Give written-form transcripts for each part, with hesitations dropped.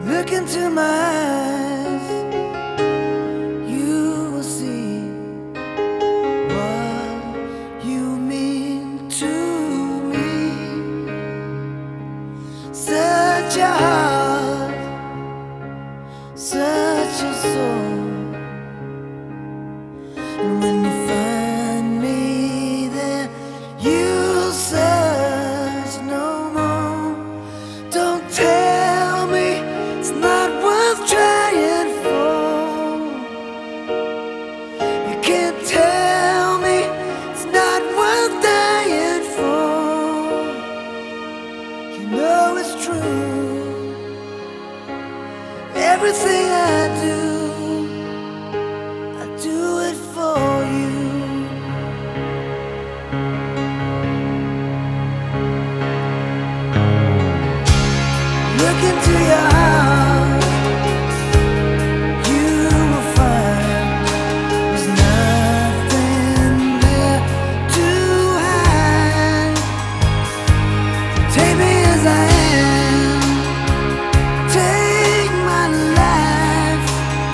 Look into my eyes, you will see what you mean to me. Such a heart, such a soul. And when you find me there, you'll search no more. Don't tell me it's not worth trying for. You can't tell me it's not worth dying for. You know it's true. Everything I do it for you. Look into your heart, you will find there's nothing there to hide. Take me as I am, take my life.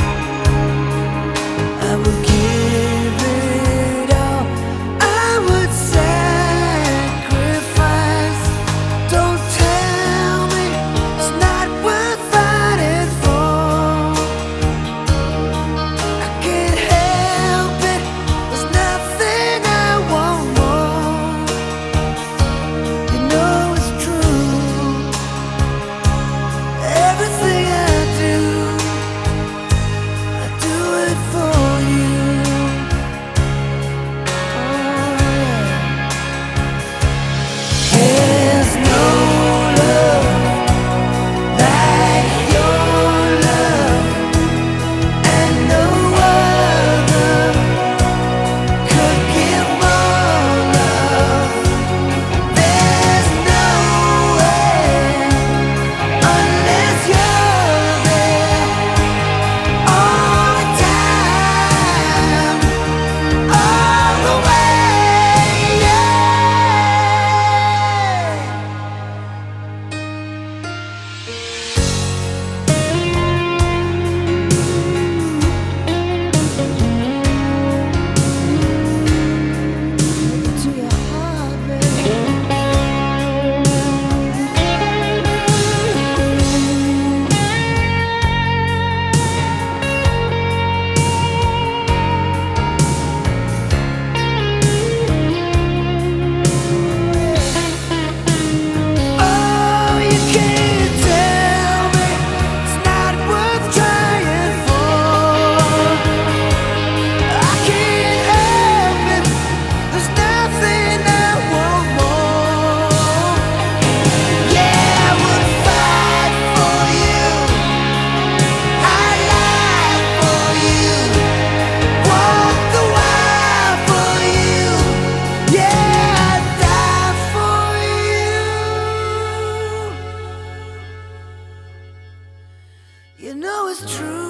I will give it all, I would sacrifice. Don't tell me it's not worth fighting for. I can't help it, there's nothing I want more. You know it's true. Everything I do it for you. There's no love like your love, and no other could give more love. There's no way unless you're there all the time, all the way, yeah. To your heart, baby. Oh, you can't tell me it's not worth trying for. I can't help it, there's nothing I want more. Yeah, I would fight for you, I'd lie for you, walk the wire for you. Yeah, I'd die for you. You know it's true.